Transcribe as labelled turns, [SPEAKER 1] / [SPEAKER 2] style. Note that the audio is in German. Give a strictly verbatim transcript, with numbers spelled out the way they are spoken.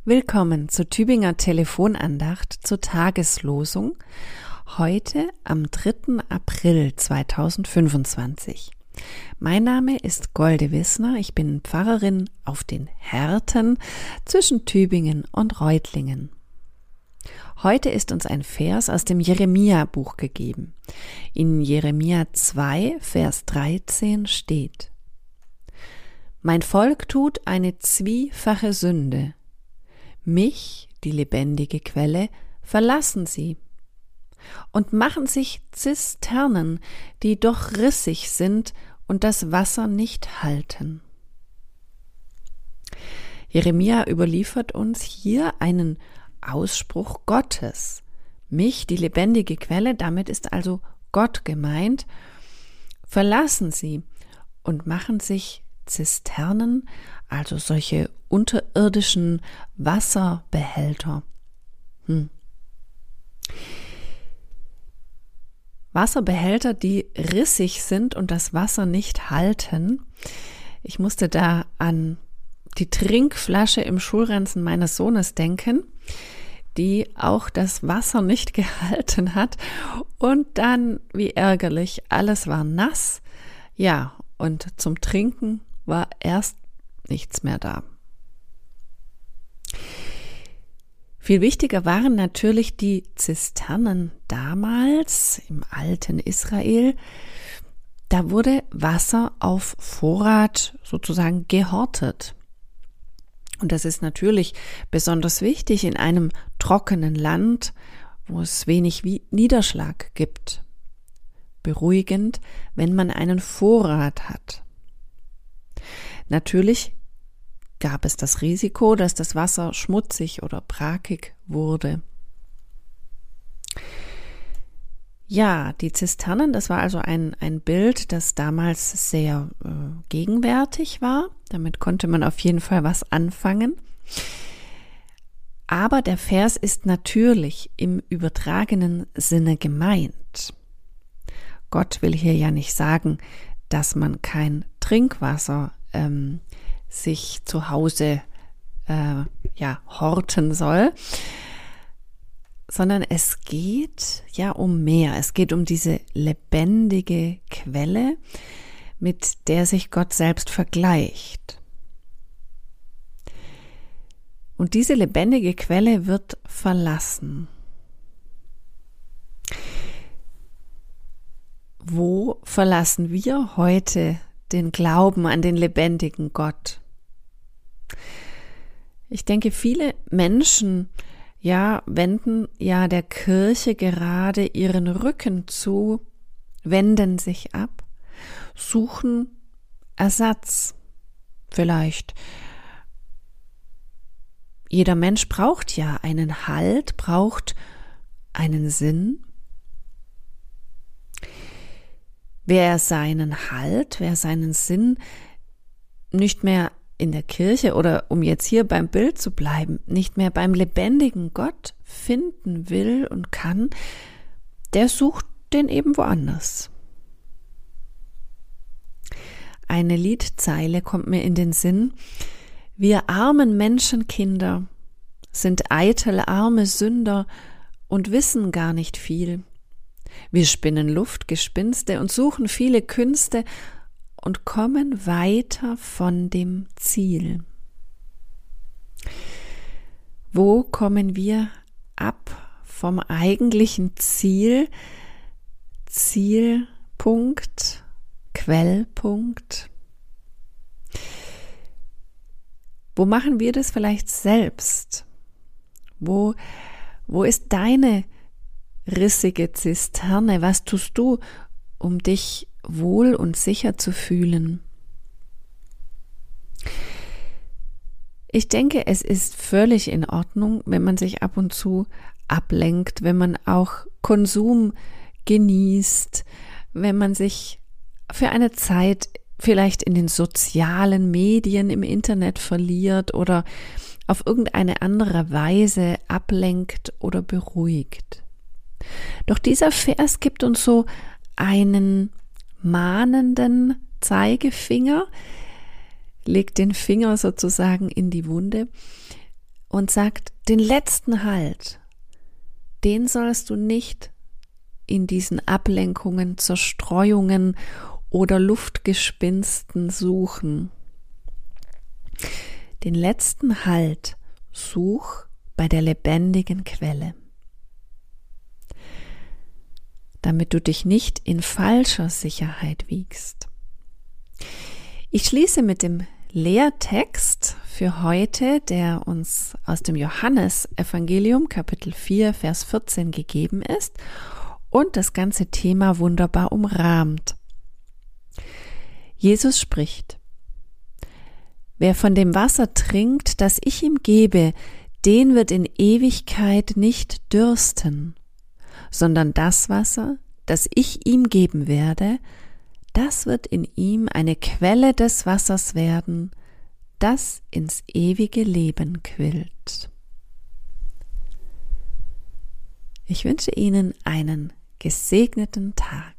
[SPEAKER 1] Willkommen zur Tübinger Telefonandacht zur Tageslosung, heute am dritten April zweitausendfünfundzwanzig. Mein Name ist Golde Wissner, ich bin Pfarrerin auf den Härten zwischen Tübingen und Reutlingen. Heute ist uns ein Vers aus dem Jeremia-Buch gegeben. In Jeremia zwei, Vers dreizehn steht: Mein Volk tut eine zwiefache Sünde. Mich, die lebendige Quelle, verlassen sie und machen sich Zisternen, die doch rissig sind und das Wasser nicht halten. Jeremia überliefert uns hier einen Ausspruch Gottes. Mich, die lebendige Quelle, damit ist also Gott gemeint, verlassen sie und machen sich Zisternen, also solche unterirdischen Wasserbehälter. Hm. Wasserbehälter, die rissig sind und das Wasser nicht halten. Ich musste da an die Trinkflasche im Schulranzen meines Sohnes denken, die auch das Wasser nicht gehalten hat und dann, wie ärgerlich, alles war nass. Ja, und zum Trinken war erst nichts mehr da. Viel wichtiger waren natürlich die Zisternen damals im alten Israel. Da wurde Wasser auf Vorrat sozusagen gehortet. Und das ist natürlich besonders wichtig in einem trockenen Land, wo es wenig Niederschlag gibt. Beruhigend, wenn man einen Vorrat hat. Natürlich gab es das Risiko, dass das Wasser schmutzig oder brakig wurde. Ja, die Zisternen, das war also ein, ein Bild, das damals sehr äh, gegenwärtig war. Damit konnte man auf jeden Fall was anfangen. Aber der Vers ist natürlich im übertragenen Sinne gemeint. Gott will hier ja nicht sagen, dass man kein Trinkwasser ähm, sich zu Hause äh, ja, horten soll, sondern es geht ja um mehr. Es geht um diese lebendige Quelle, mit der sich Gott selbst vergleicht. Und diese lebendige Quelle wird verlassen. Wo verlassen wir heute den Glauben an den lebendigen Gott? Ich denke, viele Menschen ja wenden ja der Kirche gerade ihren Rücken zu, wenden sich ab, suchen Ersatz. Vielleicht. Jeder Mensch braucht ja einen Halt, braucht einen Sinn. Wer seinen Halt, wer seinen Sinn nicht mehr in der Kirche oder, um jetzt hier beim Bild zu bleiben, nicht mehr beim lebendigen Gott finden will und kann, der sucht den eben woanders. Eine Liedzeile kommt mir in den Sinn: Wir armen Menschenkinder sind eitel arme Sünder und wissen gar nicht viel. Wir spinnen Luftgespinste und suchen viele Künste und kommen weiter von dem Ziel. Wo kommen wir ab vom eigentlichen Ziel? Zielpunkt, Quellpunkt. Wo machen wir das vielleicht selbst? Wo, wo ist deine rissige Zisterne? Was tust du, um dich wohl und sicher zu fühlen? Ich denke, es ist völlig in Ordnung, wenn man sich ab und zu ablenkt, wenn man auch Konsum genießt, wenn man sich für eine Zeit vielleicht in den sozialen Medien im Internet verliert oder auf irgendeine andere Weise ablenkt oder beruhigt. Doch dieser Vers gibt uns so einen mahnenden Zeigefinger, legt den Finger sozusagen in die Wunde und sagt, den letzten Halt, den sollst du nicht in diesen Ablenkungen, Zerstreuungen oder Luftgespinsten suchen. Den letzten Halt such bei der lebendigen Quelle, damit du dich nicht in falscher Sicherheit wiegst. Ich schließe mit dem Lehrtext für heute, der uns aus dem Johannesevangelium Kapitel vier, Vers vierzehn gegeben ist und das ganze Thema wunderbar umrahmt. Jesus spricht: Wer von dem Wasser trinkt, das ich ihm gebe, den wird in Ewigkeit nicht dürsten, sondern das Wasser, das ich ihm geben werde, das wird in ihm eine Quelle des Wassers werden, das ins ewige Leben quillt. Ich wünsche Ihnen einen gesegneten Tag.